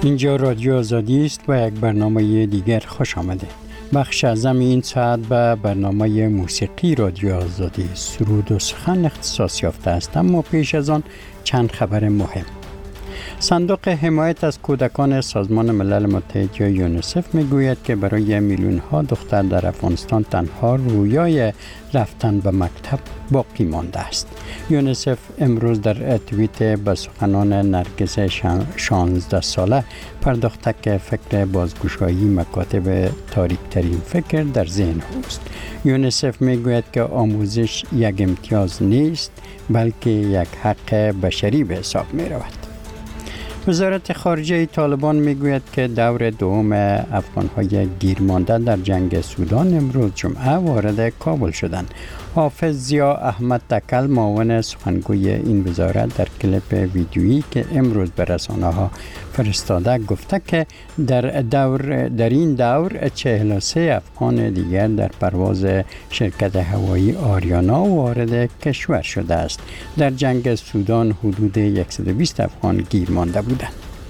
اینجا رادیو آزادی است و یک برنامه دیگر خوش آمده. بخش اعظم این ساعت به برنامه موسیقی رادیو آزادی سرود و سخن اختصاص یافته است، اما پیش از آن چند خبر مهم. صندوق حمایت از کودکان سازمان ملل متحد یا یونیسف میگوید که برای میلیون ها دختر در افغانستان تنها رویای رفتن به مکتب باقی مانده است. یونیسف امروز در توییت به سخنان نرگس 16 ساله پرداخته که فکر بازگشایی مکاتب تاریک ترین فکر در ذهن اوست. یونیسف میگوید که آموزش یک امتیاز نیست، بلکه یک حق بشری به حساب می رود. وزارت خارجه طالبان میگوید که دور دوم افغان‌های گیرمانده در جنگ سودان امروز جمعه وارد کابل شدند. حافظ ضیا احمد تکل معاون سخنگوی این وزارت در کلیپ ویدیویی که امروز به رسانه‌ها فرستاده گفته که در این دور 43 افغان دیگر در پرواز شرکت هوایی آریانا وارد کشور شده است. در جنگ سودان حدود 120 افغان گیر مانده بودند.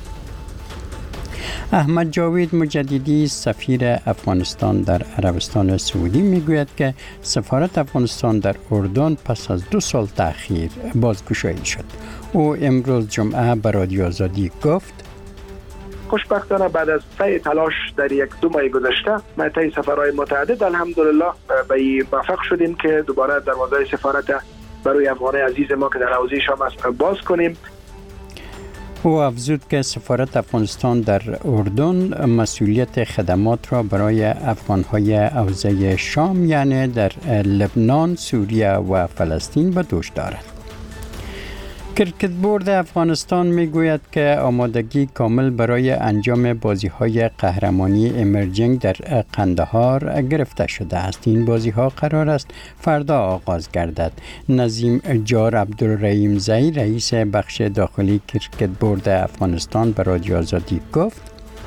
احمد جاوید مجددی سفیر افغانستان در عربستان سعودی میگوید که سفارت افغانستان در اردن پس از 2 سال تأخیر بازگشایی شد. او امروز جمعه به رادیو آزادی گفت: خوشبختانه بعد از سعی تلاش در 1-2 ماه گذشته ما طی سفرهای متعدد الحمدلله به موفق شدیم که دوباره دروازه سفارت برای افغانای عزیز ما که در حوزه شام است باز کنیم. او افزود که سفارت افغانستان در اردن مسئولیت خدمات را برای افغانهای حوزه شام یعنی در لبنان، سوریه و فلسطین به دوش دارد. کرکت بورد افغانستان میگوید که آمادگی کامل برای انجام بازی‌های قهرمانی امرجنگ در قندهار گرفته شده است. این بازی‌ها قرار است فردا آغاز گردد. نظیم جار عبدالرحیم زئی رئیس بخش داخلی کرکت بورد افغانستان به رادیو آزادی گفت: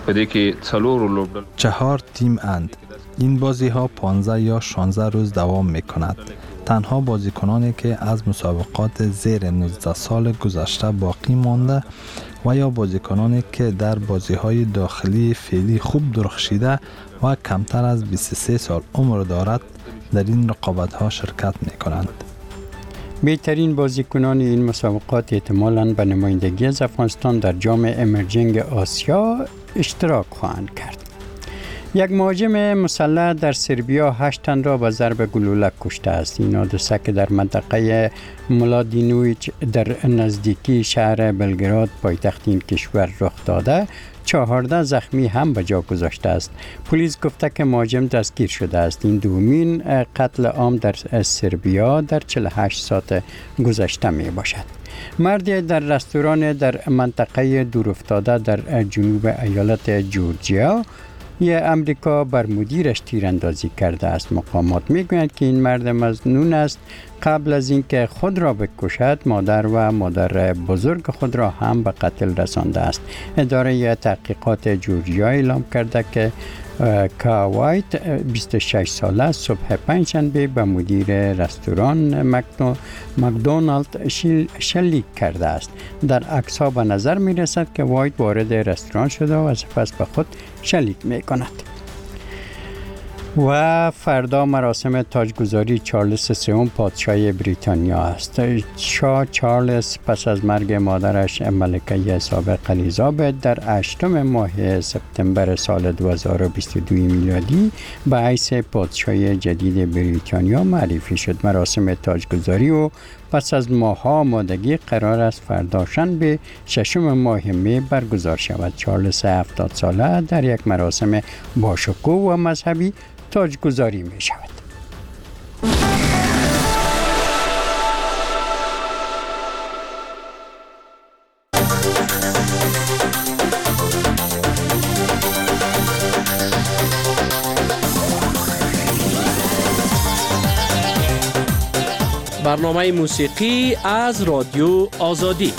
4 تیم اند. این بازی‌ها 15 یا 16 روز دوام می‌کند. تنها بازیکنانی که از مسابقات زیر 19 سال گذشته باقی مانده و یا بازیکنانی که در بازی‌های داخلی فعلی خوب درخشیده و کمتر از 23 سال عمر دارد در این رقابت‌ها شرکت می‌کنند. بهترین بازیکنان این مسابقات احتمالاً به نمایندگی از افغانستان در جام امرجنگ آسیا اشتراک خواهند کرد. یک مهاجم مسلح در سربیا 8 تن را به ضرب گلوله کشته است. این حادثه که در منطقه ملادینویچ در نزدیکی شهر بلگراد پایتخت این کشور رخ داده، 14 زخمی هم به جا گذاشته است. پلیس گفته که مهاجم دستگیر شده است. این دومین قتل عام در سربیا در 48 ساعت گذشته می باشد. مردی در رستوران در منطقه دورافتاده در جنوب ایالت جورجیا امریکا بر مدیرش تیراندازی کرده است. مقامات میگویند که این مرد مظنون است. قبل از اینکه خود را بکشد مادر و مادر بزرگ خود را هم به قتل رسانده است. اداره تحقیقات جورجیا اعلام کرده که کاوایت 26 ساله صبح پنجشنبه به مدیر رستوران مکدونالد شلیک کرده است. در عکس‌ها به نظر می رسد که وایت وارد رستوران شده و سپس به خود شلیک می کند. و فردا مراسم تاجگذاری چارلز سوم پادشاه بریتانیا است. شاه چارلز پس از مرگ مادرش ملکه سابق الیزابت در 8 ماه سپتامبر سال 2022 میلادی به حیث پادشاه جدید بریتانیا معرفی شد. مراسم تاجگذاری و پس از ماه‌ها آمادگی قرار است فردا شنبه 6 ماه می برگزار شود. چارلز 70 ساله در یک مراسم باشکوه و مذهبی تاجگذاری می شود. برنامه موسیقی از رادیو آزادی.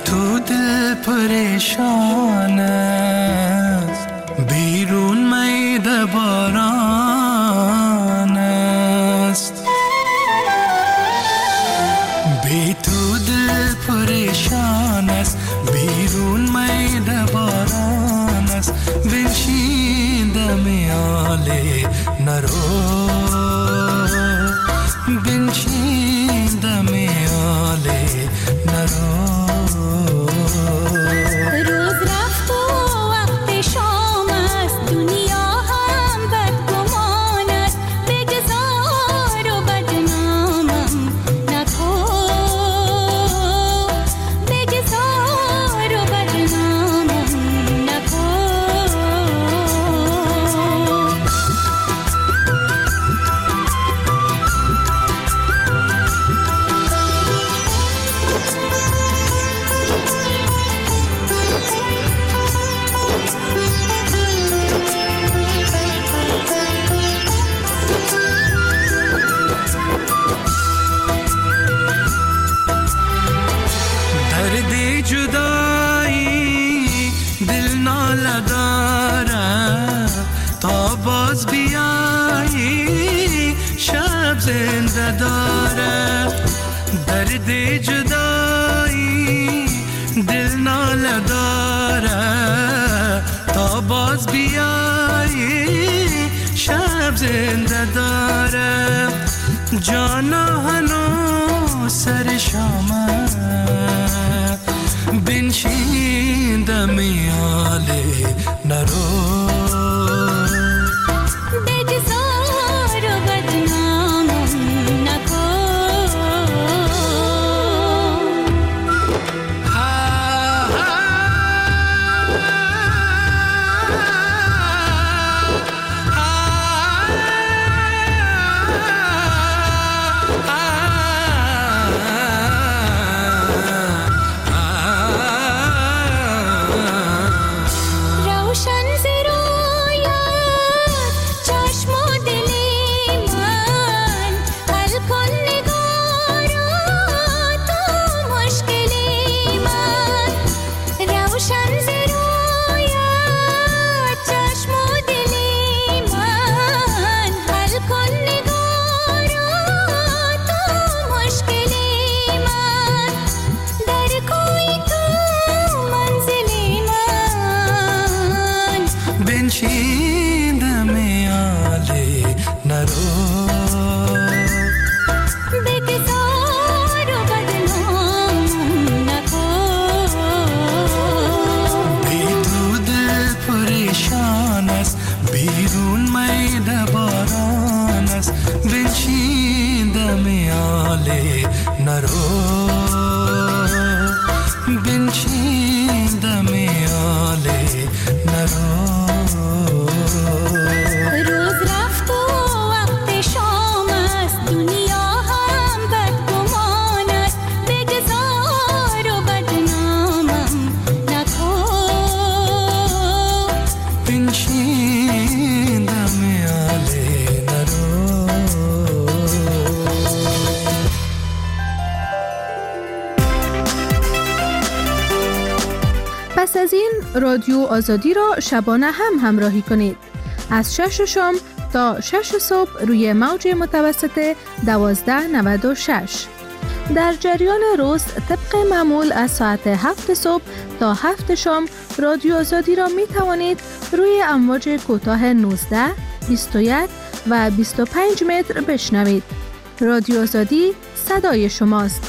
تو دل پریشان است، بیرون میده باران است. بی تو دل پریشان است، بیرون میده باران است. بنشین دم آله نرو، بنشین دم آله نرو. روز رفت و وقت شام است، دنیا هم بدگمان است. بگذار و بدنامم نکن، بگذار و بدنامم نکن. درد جدایی دل ناله داره، تا باز بیایی شب زنده داره. درد جدایی دل ناله داره، تا باز بیایی شب زنده داره. جانا هنو سر شامه، بنشین دم آله نرو. بگذار و بدنامم نکن. روشن ز رویت چشم و دل من، حل کن نگارا تو مشکل من. روشن ز رویت چشم و دل من، حل کن نگارا تو مشکل من. در کوی تو منزل من، بنشین دم آله نرو. بگذار و بدنامم نکن. بی تو دل پریشان است، بیرون میده باران است. بنشین دم آله نرو، بنشین دم آله نرو. روز رفت و وقت شام است، دنیا هم بدگمان است. بگذار و بدنامم نکن. بنشین دم آله نرو. پس از این رادیو آزادی را شبانه هم همراهی کنید. از 6 شام تا 6 صبح روی موج متوسط 1296. در جریان روز طبق معمول از ساعت 7 صبح تا 7 شام رادیو آزادی را می توانید روی امواج کوتاه 19, 21 و 25 متر بشنوید. رادیو آزادی صدای شماست.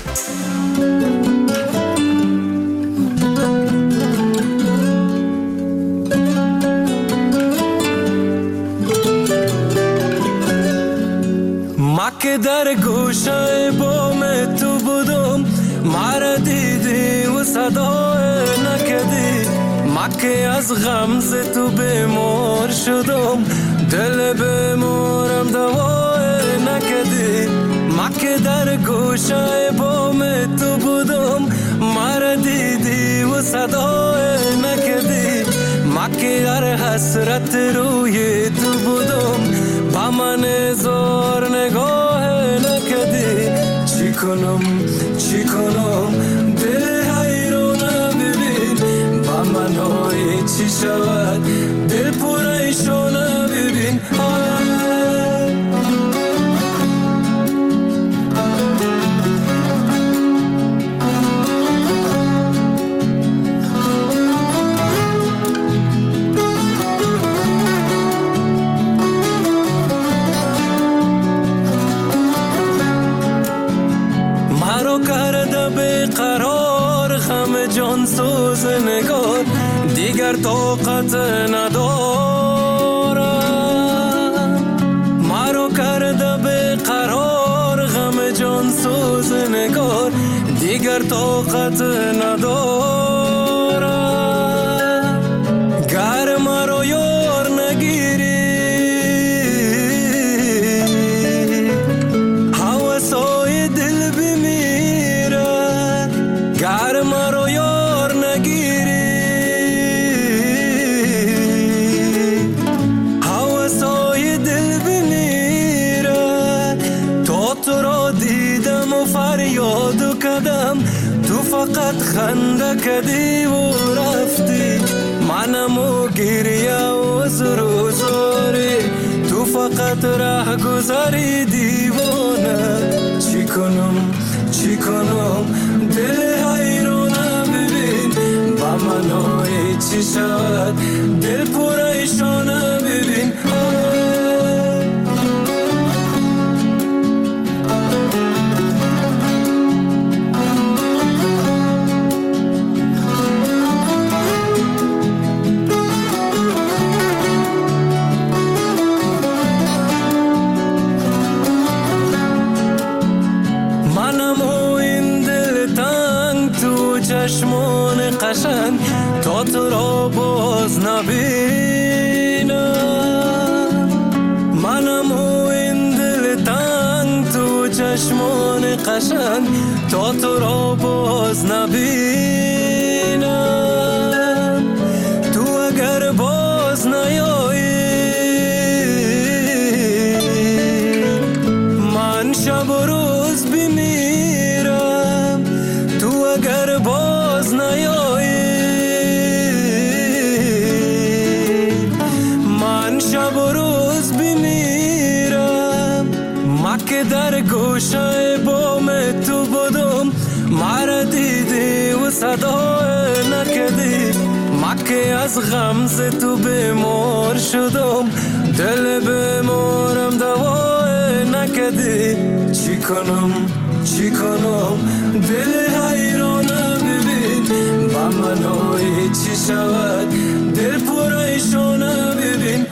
که در گوشه بام تو بودم، مرا دیدی و صدای نکدی. ما که از غمز تو بیمار شدم، دل بیمارم دوای نکدی. ما که در گوشه بام تو بودم، مرا دیدی و صدای نکدی. ما که در حسرت روی تو بودم، با من زار نگاه نکدی. چی کنم دل حیرانه چی شود دل پریشانه ببین جان سوز نگار دیگر طاقت ندارم مرا کرده به قرار غم جان سوز نگار دیگر طاقت ندارم گر مرا یار نگیری هوسای دل بمیره گر مرا تو فقط خنده کدی و رفتی منمو گریه و سروزاری تو فقط ره گذاری دیوانه چی کنم دل حیرانه ببین با منای چی شد دل پریشانه ببین چشمان قشنگ تا تو را باز نبینم منم و این دل تنگ تو چشمان قشنگ تا تو را باز نبینم تو اگر باز نیایی من شب و روز بمیرم تو اگر باز نیایی من شب و روز بمیرم ما که در گوشه بام تو بودم مرا دیدی و صدا نکدی ما که از غمز تو بیمار شدم دل بیمارم دوا نکدی چی کنم دل حیرانه ببین با منای چی شود دل پریشانه ببین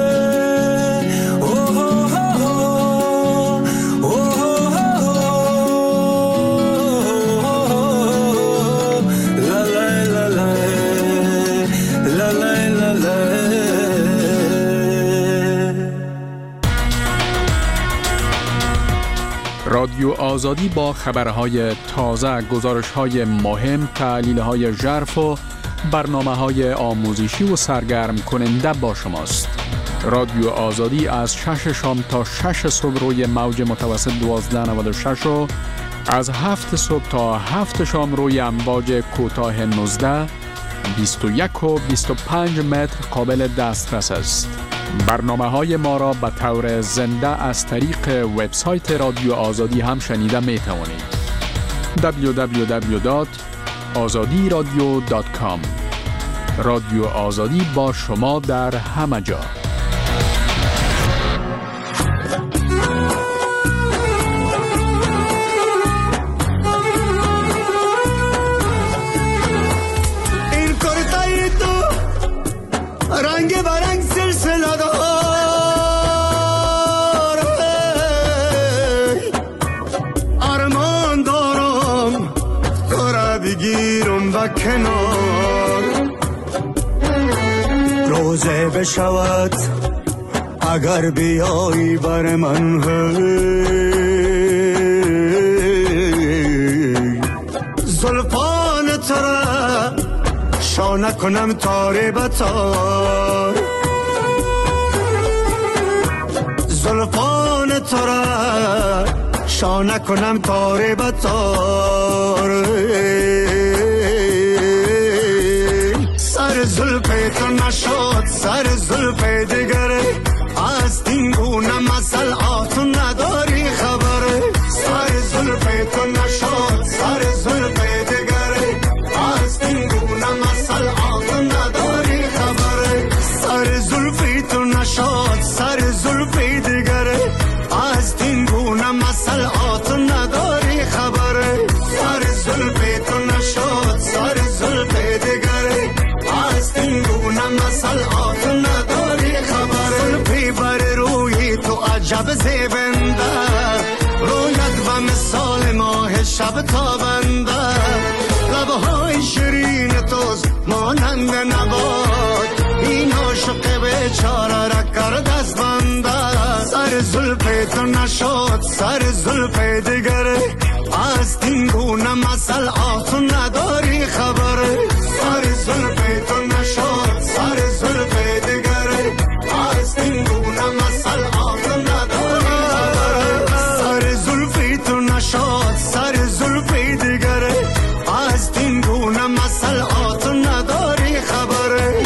رادیو آزادی با خبرهای تازه، گزارش‌های مهم، تحلیل‌های ژرف و برنامه‌های آموزشی و سرگرم کننده با شماست. رادیو آزادی از 6 شام تا 6 صبح روی موج متوسط 1296 و از 7 صبح تا 7 شام روی امواج کوتاه 19 21 و 25 متر قابل دسترس است. برنامه‌های ما را به طور زنده از طریق وبسایت رادیو آزادی هم شنیده می توانید. www.azadiradio.com. رادیو آزادی با شما در همه جا. این کارتای تو رنگ برنگ سلسله دار ارمان دارم تو را بگیرم و کنار روزه بشود اگر بیایی بر من زلفان ترا شانه کنم تاره بتار زلفان ترا شانه کنم تاره بتار سر سر زلف تو نشد سر زلف دیگره از این گونه مسئلات نداری خبره سر زلف تو نشد سر زلف دیگره از این گونه مسئلات نداری خبره سر زلف تو نشد سر زلف دیگره از این گونه مسئلات نداری خبره سر زلف تو نشد سر زلف دیگره از این گونه مسئلات نداری خبره زلفی بر روی تو عجب زیبنده رویت و مثال ماه شب تابنده لبهای شیرین توز مانند نبات این عاشق بیچاره را کرد از بنده سر زلف تو نشد سر زلف دیگره از این گونه مسئلات نداری خبره سر زلف تو نشد سر زلف دیگره از این گونه مسئلات نداری خبره سر زلف تو نشد سر زلف دیگره از این گونه مسئلات نداری خبره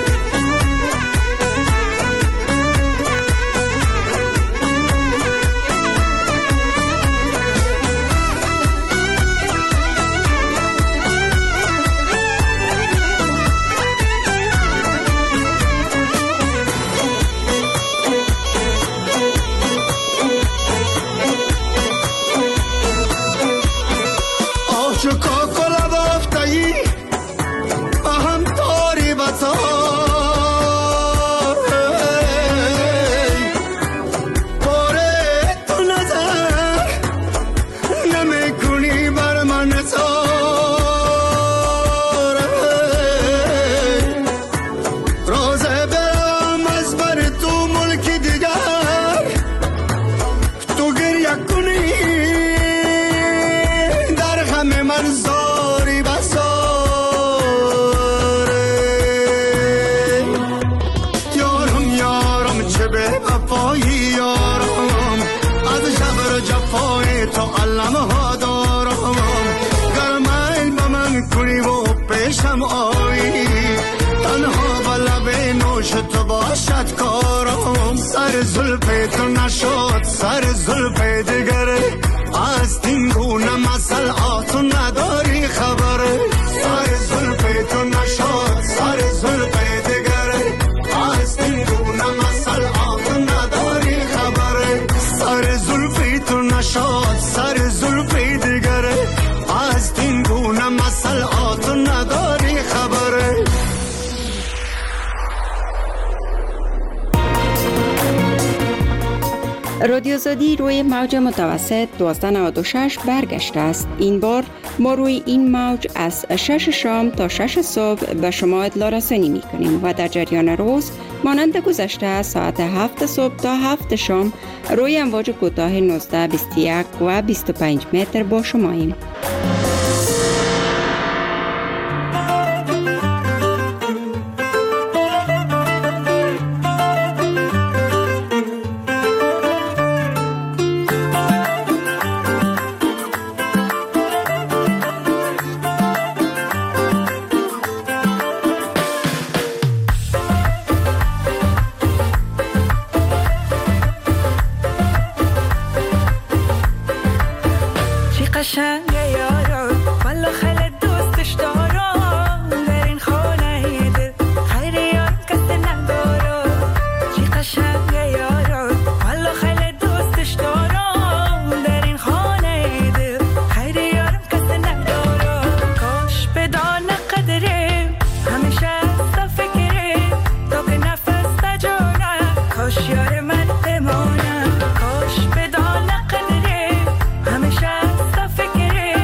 سر زلف تو نشد سر زلف دیگره از این گونه مسئلات نداری خبره سر زلف تو نشد سر زلف دیگره از این گونه مسئلات نداری خبره سر زلف تو نشد سر زلف دیگره از این گونه مسئلات نداری خبره رادیو آزادی روی موج متوسط 1296 برگشته است. این بار ما روی این موج از 6 شام تا 6 صبح به شما اطلاع رسانی می کنیم و در جریان روز مانند گذشته ساعت 7 صبح تا 7 شام روی امواج کوتاه 19، 21 و 25 متر با شماییم. قشنگه یارو والا خیلی دوستش دارم در این خانه دل خیلی یار کسی ندارم چی قشنگه یارو والا خیلی دوستش دارم در این خانه دل خیلی یار کسی ندارم کاش بدانه قدره همیشه از فکره تا که نفس تجانه کاش یار من بمانه کاش بدانه قدره همیشه فکره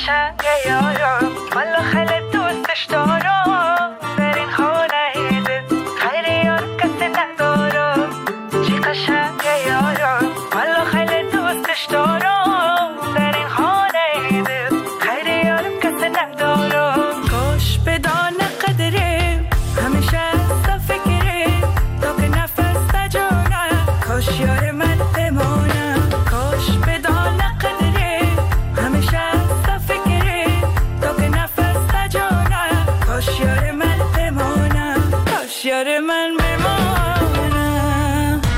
قشنگ یارم والا خیلی دوستش دارم در این خانه دل خیلی یار کسی ندارم چی قشنگ یارم والا خیلی دوستش دارم در این خانه دل خیلی یار کسی ندارم کاش بدانه قدرم همیشه از فکرم تا که نفس نجانم کاش یار من بمانه کاش بدانه قدرم همیشه از فکرم تا که نفس نجانم کاش یار من بمانه کاش یار من بمانه.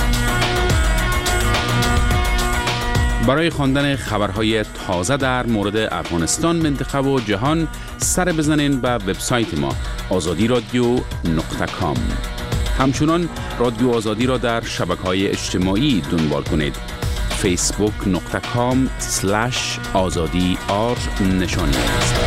برای خواندن خبرهای تازه در مورد افغانستان، منطقه و جهان سر بزنین به وبسایت ما azadi.com. همچنان رادیو آزادی را در شبکه‌های اجتماعی دنبال کنید. facebook.com/azadi نشانی است.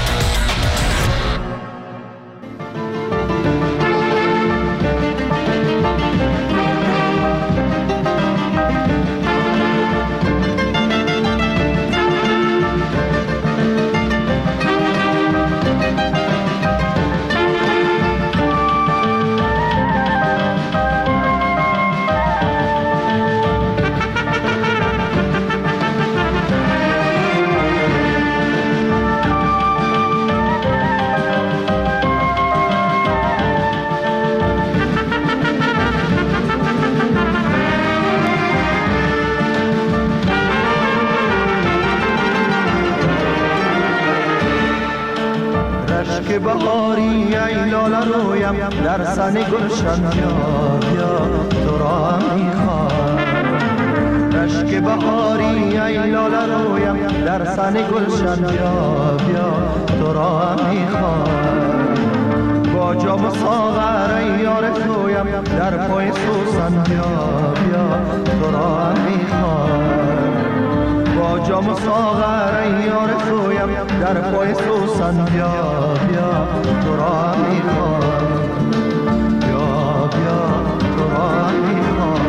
که بهاری ای لاله رویم در سن گلشن بیا بیا تو را میخوام رشک بهاری ای لاله رویم در سن گلشن بیا بیا تو را میخوام با جام ساغر ای یار تویم در پای سوسن بیا بیا تو را میخوام با جام ساغر ای یار تویم در پای سوسن بیا بیا تو را میخوام بیا بیا تو را میخوام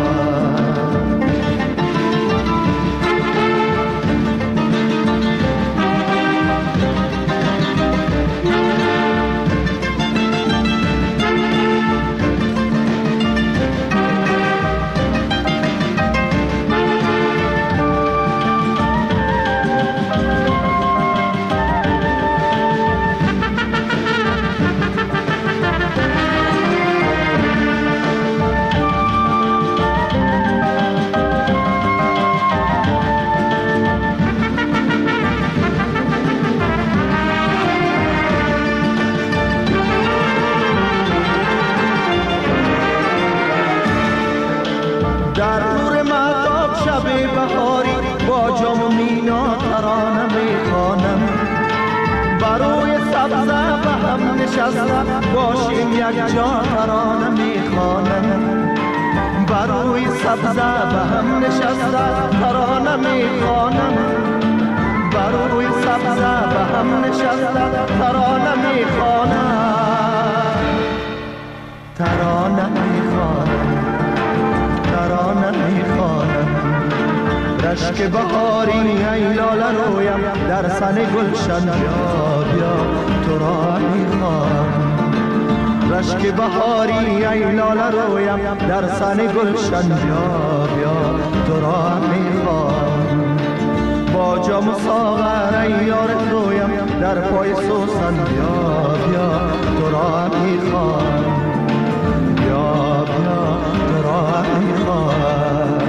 باشیم یک جا ترانه میخوانم بروی سبزه به هم نشسته ترانه میخوانم بروی سبزه به هم نشسته ترانه میخوانم ترانه میخوانم ترانه میخوانم رشک بهاری ای لاله رویم در سن گلشن بیا بیا تو را میخوام رشک بهاری ای لاله رویم در سن گلشن بیا بیا تو را میخوام با جام ساغر ای یار تویم در پای سوسن بیا بیا تو را میخوام بیا بیا تو را میخوام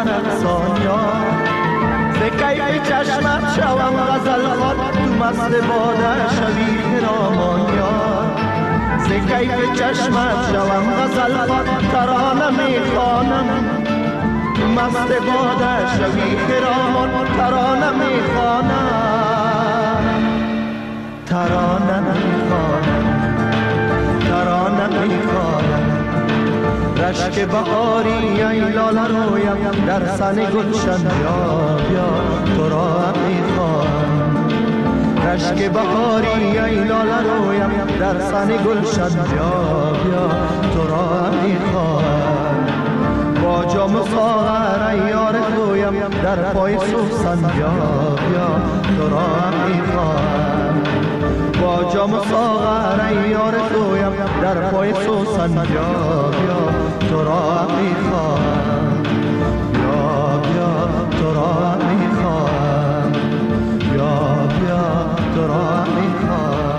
رقصان یار ز کیف چشمت شوم غزل خوان تو مست باده شوی خرامان یار ز کیف چشمت شوم غزل خوان ترانه میخوانم تو مست باده شوی خرامان ترانه میخوانم ترانه میخوانم ترانه میخوانم رشک بهاری ای لاله رویم در سن گلشن بیا بیا تو را میخوانم رشک بهاری ای لاله رویم در سن گلشن بیا بیا تو را میخوانم با جام ساغر ای یار خویم در پای سوسن بیا بیا تو را میخوانم با جام ساغر ای یار خویم در پای سوسن بیا بیا تو را میخوام بیا بیا تو را میخوام بیا بیا تو را میخوام.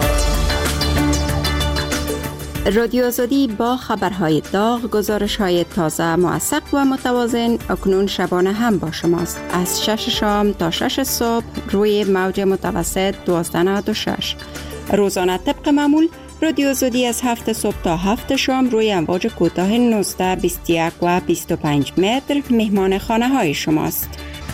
رادیو آزادی با خبرهای داغ، گزارش‌های تازه، موثق و متوازن اکنون شبانه هم با شماست. از 6 شام تا 6 صبح روی موج متوسط 1296. روزانه طبق معمول رادیو آزادی از 7 صبح تا 7 شام روی امواج کوتاه 19، 21 و 25 متر مهمان خانه های شماست.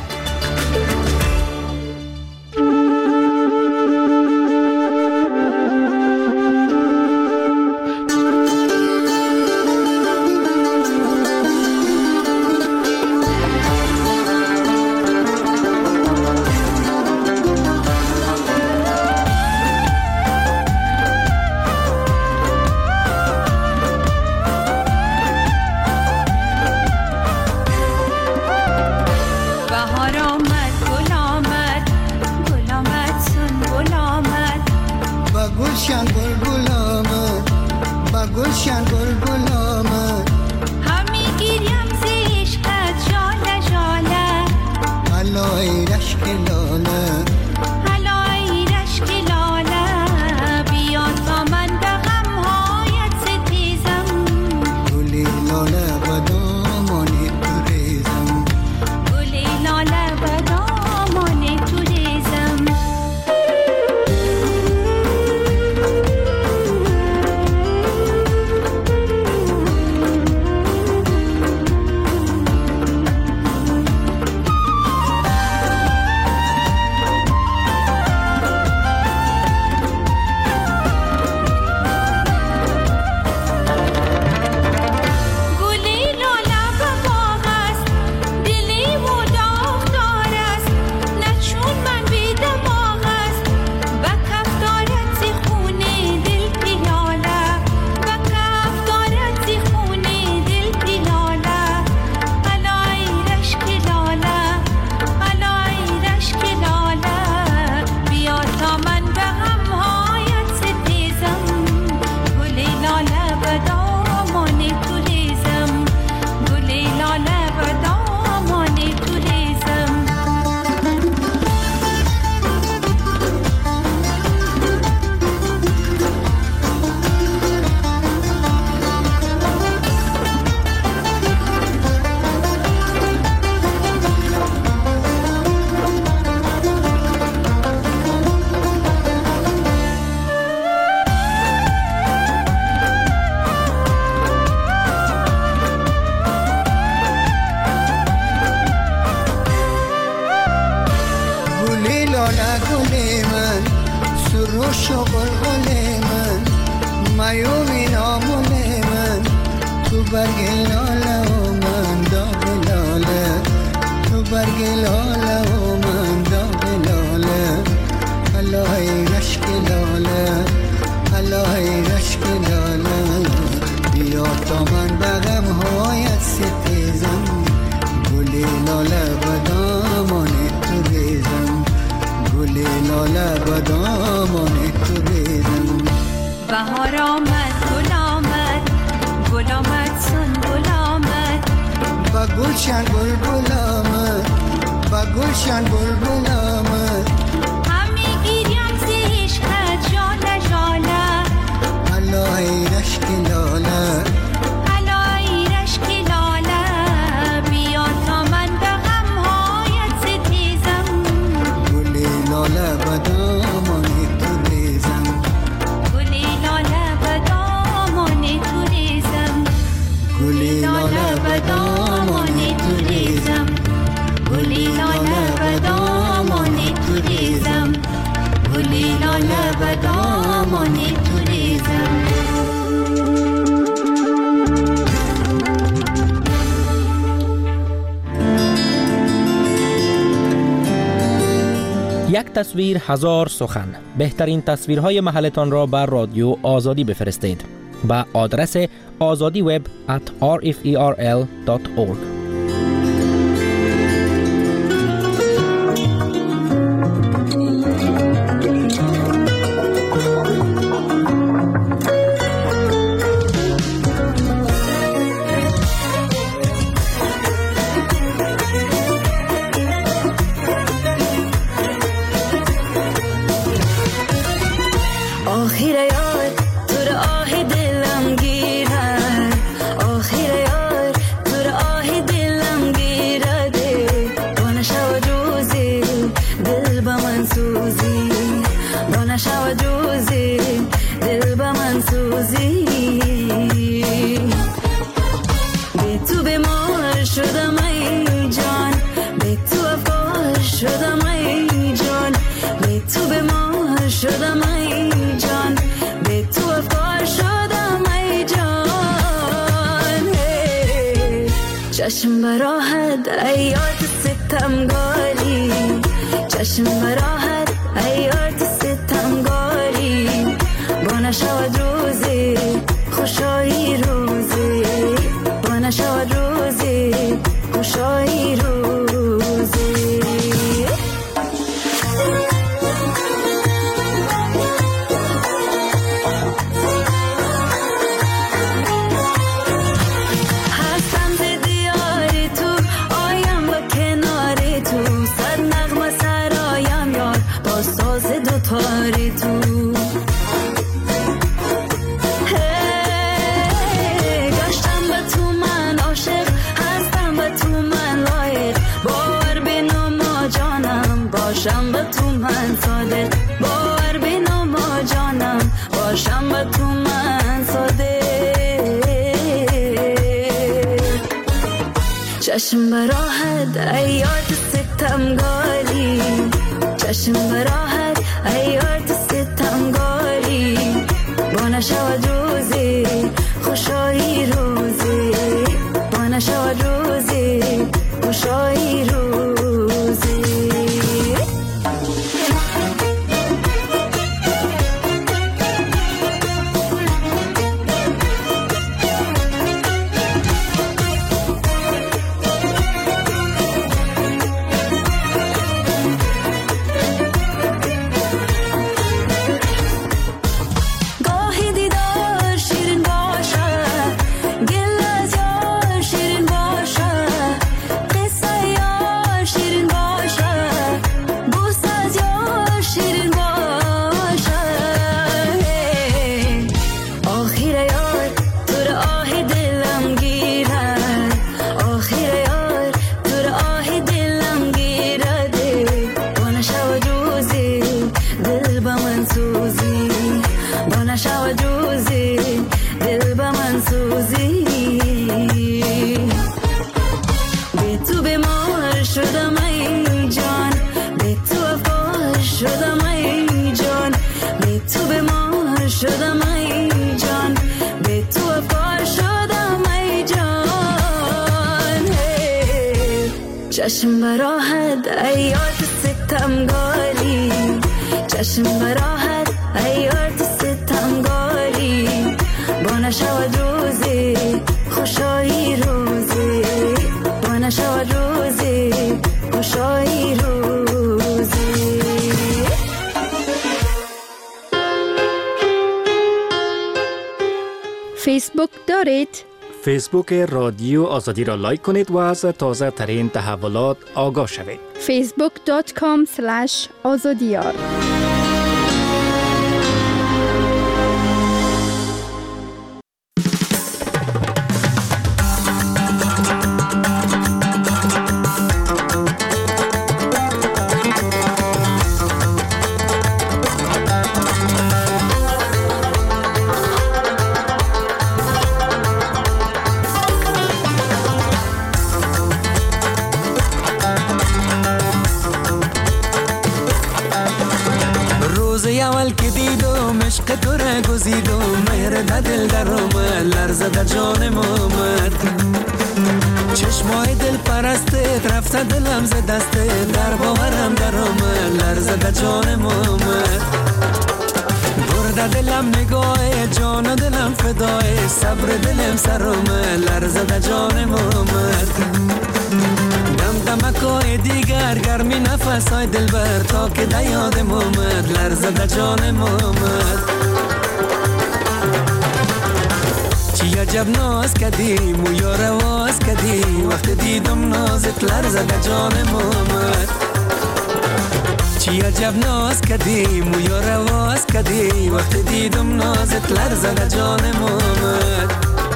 گلشن بلبل آمد با گلشن بلبل آمد همی گیریم ز عشقت ژاله ژاله الله ای رشک لاله الله ای رشک لاله بیا تا من یک تصویر هزار سخن. بهترین تصویرهای محلتان را بر رادیو آزادی بفرستید به آدرس azadiweb@rferl.org. چشم براحت ایات ستمگاری، چشم براحت ایات ستمگاری، با نشود روزی خوشایی روزی، با نشود روزی خوشایی روزی. پاری تو گشتم به تو من عاشق، هستم به تو من لایق، باور بینو ما جانم باشم به تو من صادق، باور بینو ما جانم باشم به تو من صادق. چشم براحت ایات ستمگاری، چشم براحت ایات ستمگاری، با نشود روزی خوشایی روزی، با نشود روزی خوشایی روزی. چشم براحت ایات ستمگاری، چشم براحت ایات ستمگاری، با نشود روزی خوشایی روزی، با نشود روزی خوشایی روزی. فیسبوک دارید؟ فیسبوک رادیو آزادی را لایک کنید و از تازه ترین تحولات آگاه شوید. facebook.com/azadiyar عشق تو را گزیدم مهر در دل در آمد لرزه در جانم آمد چشمای دل پرستت رفته دلم ز دستت در باورم در آمد لرزه در جانم آمد برده دلم نگاه جان و دلم فدای صبر دلم سر آمد لرزه در جانم آمد دمکای دیگر گرمی نفسای دلبر تا که در یادم آمد لرزه در جانم آمد چی عجب ناز کدیم و یا رواز کدیم وقت دیدم نازت لرزه در جانم آمد چی عجب ناز کدیم و یا رواز کدیم وقت دیدم نازت لرزه در جانم آمد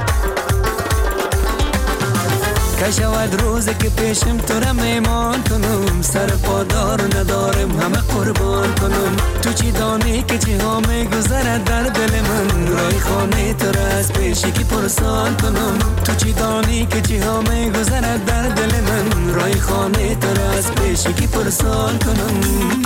که شود روزی که پیشم تو را میمان کنم سر پادار ندارم همه قربان کنم تو چی دانی که چی ها میگذرد در دل من رای خانه تو را از پیشی که پرسان کنم تو چی دانی که چی ها میگذرد در دل من رای خانه تو را از پیشی که پرسان کنم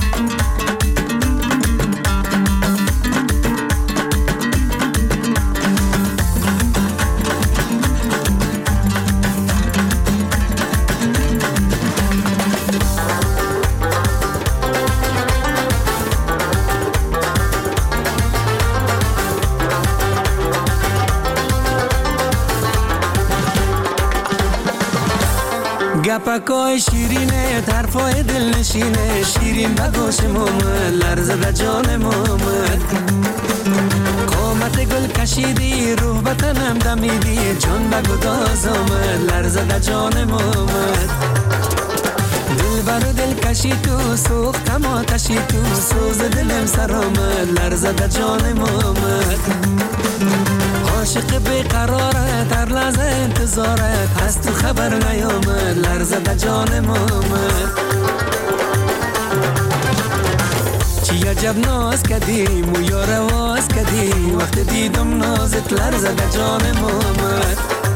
گپکای شیرینه طرفای دل نشینه شیرین بگوشم آمد لرزه در جانم آمد قامت گل کشیدی روح بطنم دمیدی جان بگداز آمد لرزه در جانم آمد دل بر دل کشی تو سوختم آتشی تو سوز دلم سر آمد لرزه در جانم آمد عاشق بیقرارت هر لحظه انتظارت هست تو خبر نیامد لرزه در جانم آمد چی عجب ناز کدیم و یا رواز کدیم وقت دیدم نازت لرزه در جانم آمد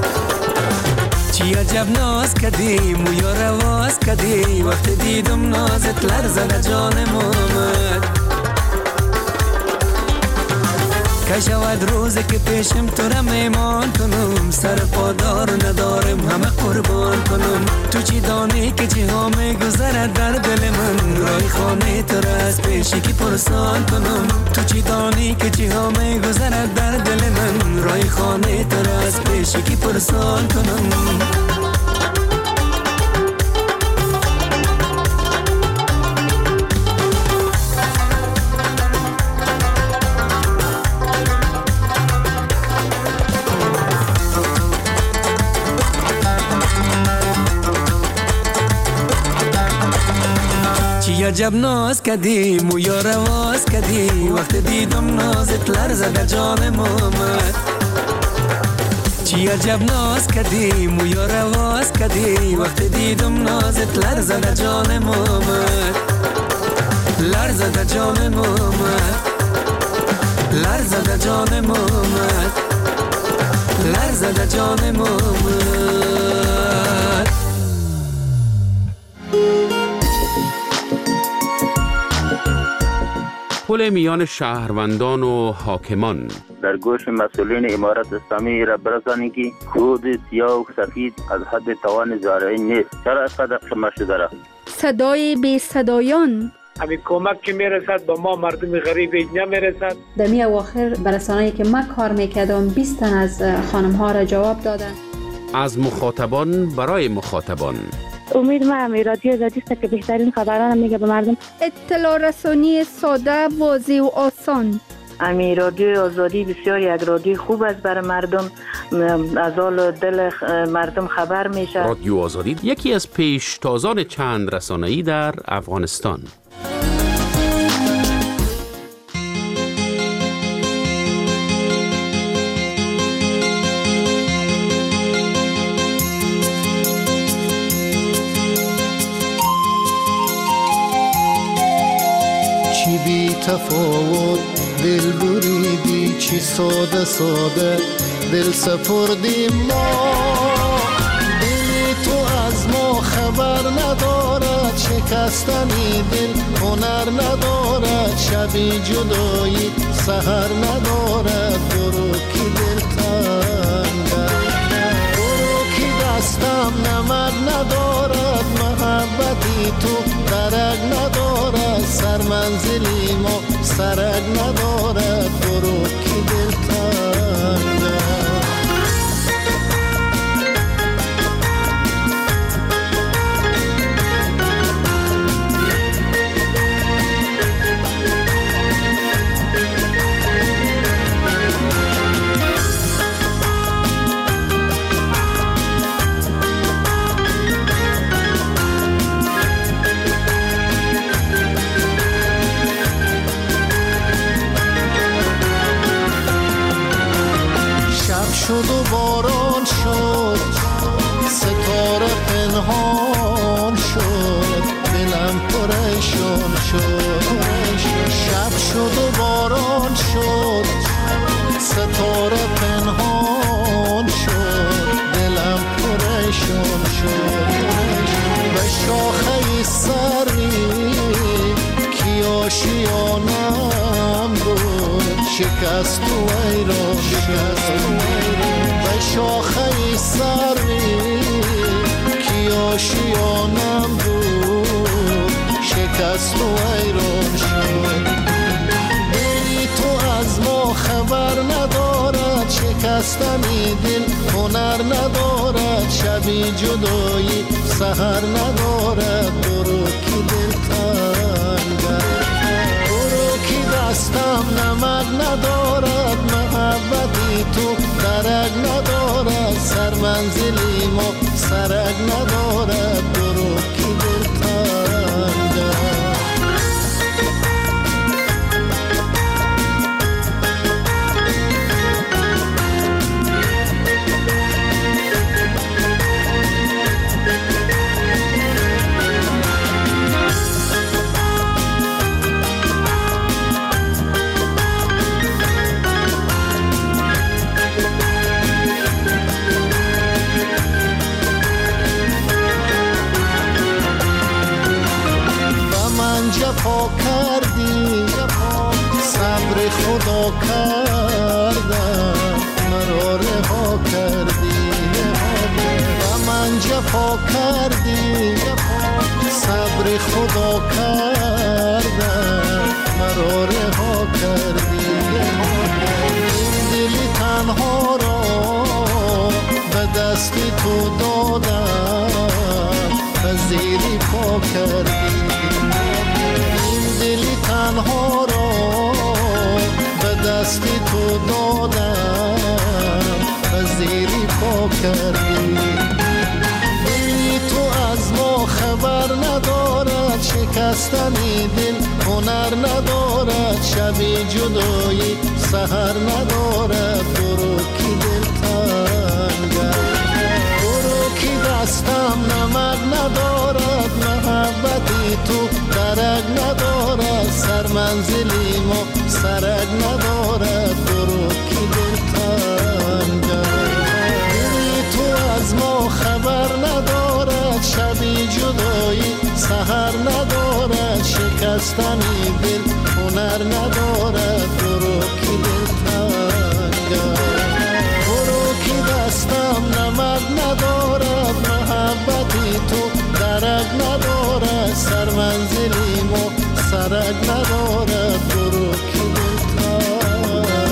چی عجب ناز کدیم و یا رواز کدیم وقت دیدم نازت لرزه در جانم آمد که شود روزی که پیشم تو را میمان کنم سر پادار ندارم همه قربان کنم تو چی دانی که چی ها میگذرد در دل من رای خانه تو را از پیشی که پرسان کنم تو چی دانی که چی ها میگذرد در دل من رای خانه تو را از پیشی که پرسان کنم چی عجب ناز کدیم و یا رواز کدی وقت دیدم نازت لرزه در جانم آمد چی عجب ناز کدیم و یا رواز کدی وقت دیدم نازت لرزه در جانم آمد لرزه در جانم آمد لرزه در جانم آمد لرزه در جانم آمد پل میان شهروندان و حاکمان در گوش مسئولین امارت اسلامی را برسانی که خود سیاه و سفید از حد توان زارعی نیست چرا قدر شما شده را صدای بی صدایان همین کمک که میرسد با ما مردم غریب اینجا میرسد در می اواخر برسانه‌ای که من کار میکردم 20 تن از خانم ها را جواب دادن از مخاطبان برای مخاطبان امید من رادیو آزادی است که بهترین خبران میگه به مردم اطلاع رسانی ساده واضح و آسان امی رادیو آزادی بسیار یک رادیو خوب است برای مردم از حال دل مردم خبر میشه رادیو آزادی یکی از پیشتازان چند رسانه‌ای در افغانستان تفاوت دل بریدی چی ساده ساده دل سپردیم ما دل تو از ما خبر ندارد ندارد، شکستنی دل هنر ندارد، شبی جدایی سحر ندارد. برو کی دل تنگم، برو کی دستم نمک ندارد، محبتی تو درک ندارد، سر منزلی ما سرک ندارد. برو کی دل تنگم. شد و باران شد، ستاره پنهان شد، دلم پریشان شد. شب شد و باران شد، ستاره پنهان شد، دلم پریشان شد. به شاخه سری کی آشیانم بود، شکست و ایران شد. به شاخه سری کی آشیانم بود، شکست و ایران شد. دلی تو از ما خبر ندارد، شکستنی دل هنر ندارد، شبی جدایی سحر ندارد. برو کی دل تنگم، برو کی دستم نمک ندارد، محبتی تو درک ندارد، سر منزلی ما سرک ندارد. برو کی دل تنگم. جفا کردی، صبر خدا کردم، مرا رها کردی. و من جفا کردی، صبر خدا کردم، مرا رها کردی. این دلی تنها را به دستی تو دادم، به زیری پا کردی. دلی تنها را به دستی تو دادم، به زیری پا کردی. دلی تو از ما خبر ندارد، شکستنی دل هنر ندارد، شبی جدایی سحر ندارد. برو کی دل تنگم، برو کی دستم نمک ندارد، محبتی تو درک ندارد، سر منزلی ما سرک ندارد. برو کی دل تنگم، دلی تو از ما خبر ندارد، شبی جدایی سحر ندارد، شکستنی دل هنر ندارد. برو کی دل تنگم، برو کی دستم نمک ندارد، محبتی تو درک ندارد، سر منزلی ما سرک ندارد. برو کی دل تنگم.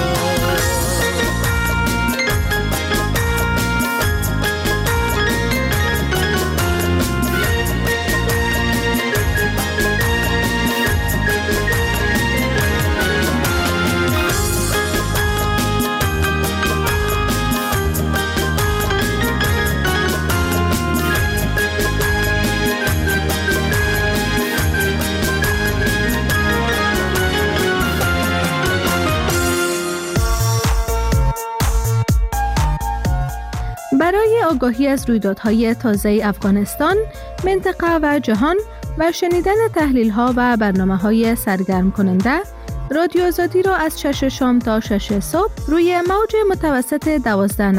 برای آگاهی از رویدادهای تازه افغانستان، منطقه و جهان و شنیدن تحلیل‌ها و برنامه‌های سرگرم کننده، رادیو آزادی را از 6 شام تا 6 صبح روی موج متوسط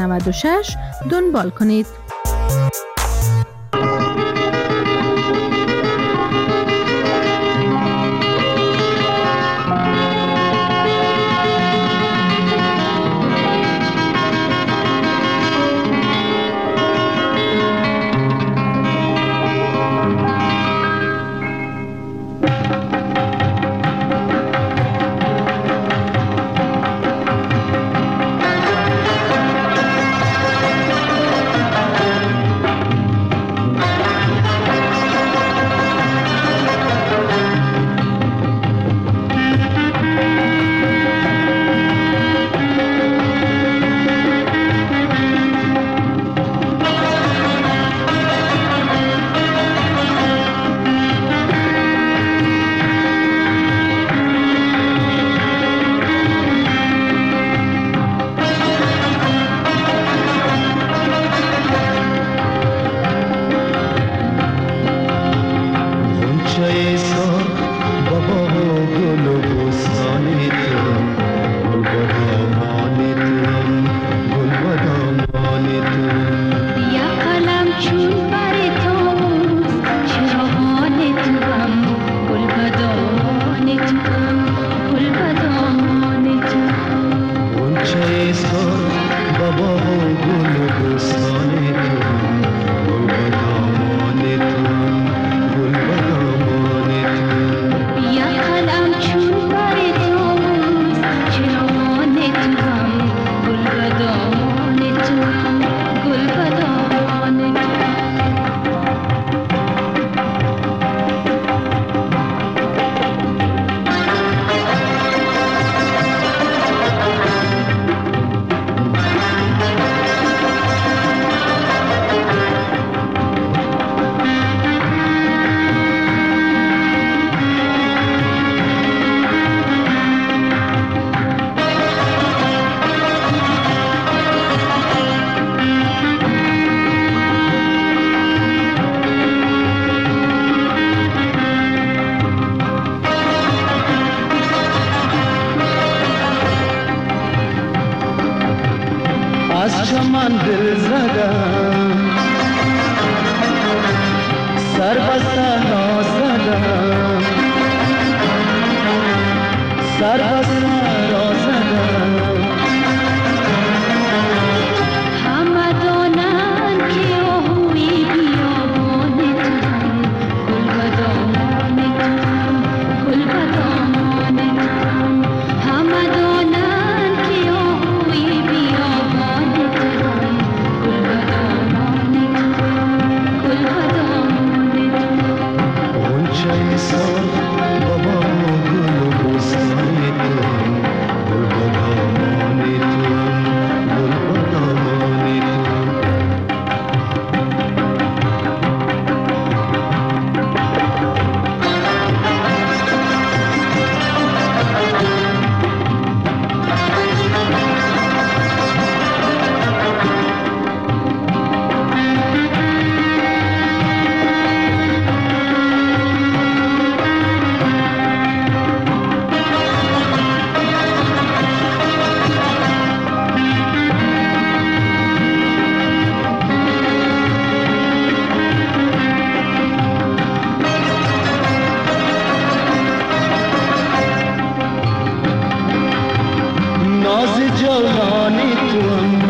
1296 دنبال کنید. به صحرا زدم، سر به صحرا زدم. همه دانند که آهوی بیابان توام، گل به دامان توام، گل به دامان توام. همه دانند که آهوی بیابان توام، گل به دامان توام، گل به دامان توام. غنچه سال بابا گل و بستان توام، گل به دامان توام، گل به دامان توام. ناز جولانی توام،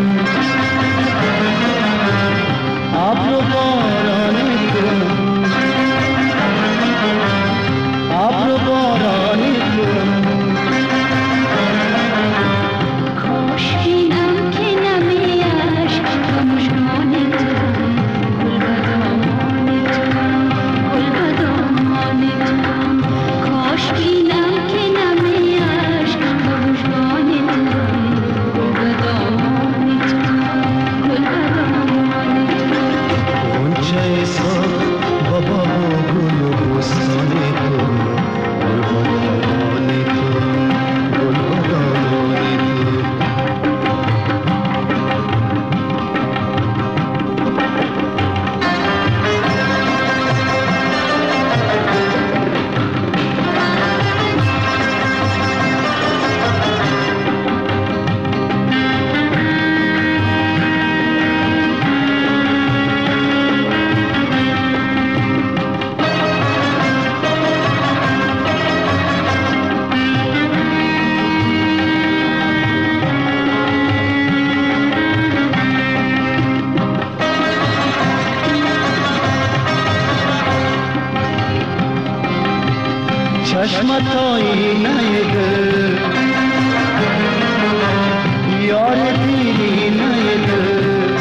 ابر و بارانی توام، ابر و بارانی توام. کاش بینم که نمی اشک و مژگان توام، گل به دامان توام، گل به دامان توام. کاش بینم که نمی اشک و مژگان توام، گل به دامان توام، گل به دامان توام. غنچه سال بابا گل و بستان توام، گل به دامان توام، گل به دامان توام. چشمت آینه دل، یار دیرینه دل،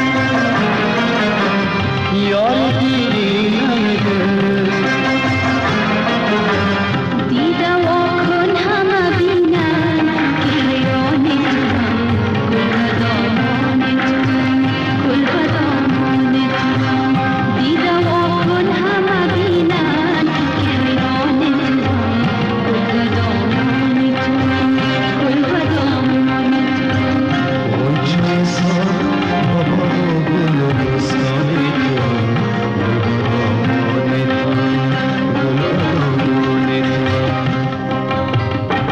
یار دیرینه دل. دیده واکن همه بینن که حیران توام، گل به دامان توام، گل به دامان توام. دیده واکن همه بینن که حیران توام، گل به دامان توام، گل به دامان توام. غنچه سال بابا گل و بستان توام، گل به دامان توام، گل به دامان توام.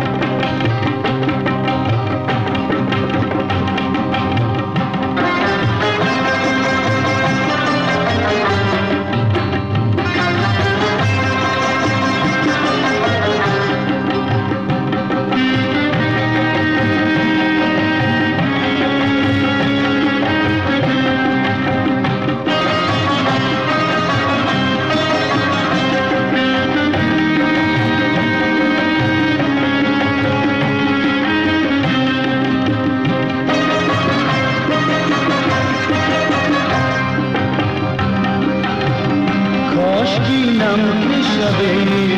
کاش بینم که شبی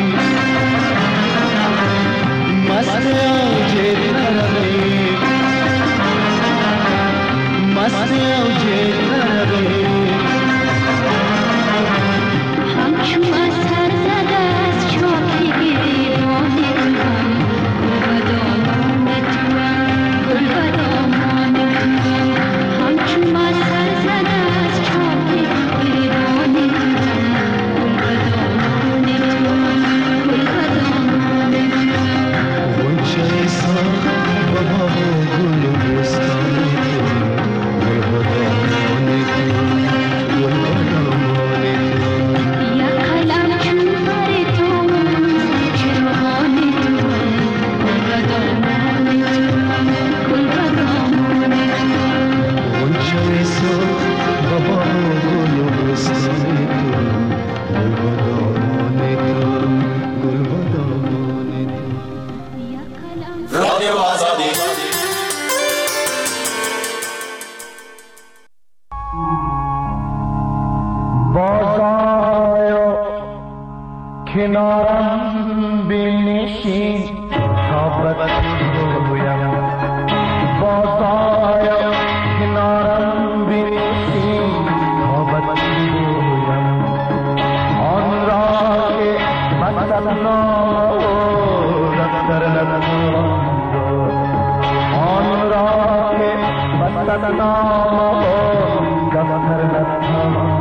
مست اوج طربی، مست اوج طربی. همچون از سر زده از چاک گریبان توام، گل به دامان توام، گل به دامان توام. همچون از سر زده از چاک گریبان توام، گل به دامان توام، گل به دامان توام. غنچه سال بابا گل و بستان توام، گل به دامان کنارم بنشین تا بگویم بازایم کنارم بنشین تا بگویم آن را که مثلا دفتر نتوان آن را که مثلا دفتر نتوان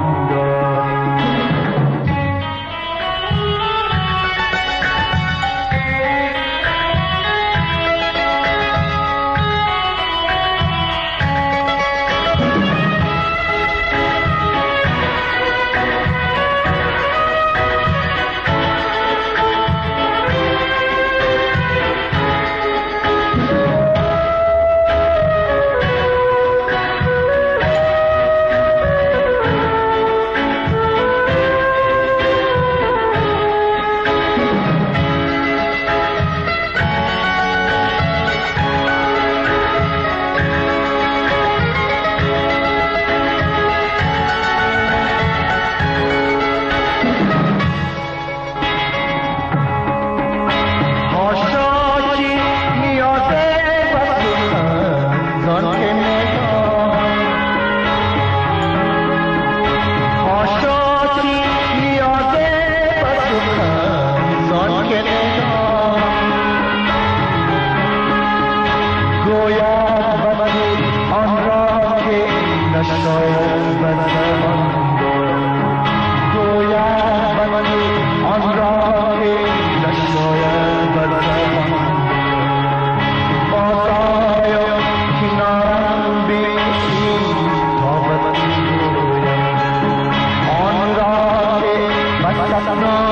No.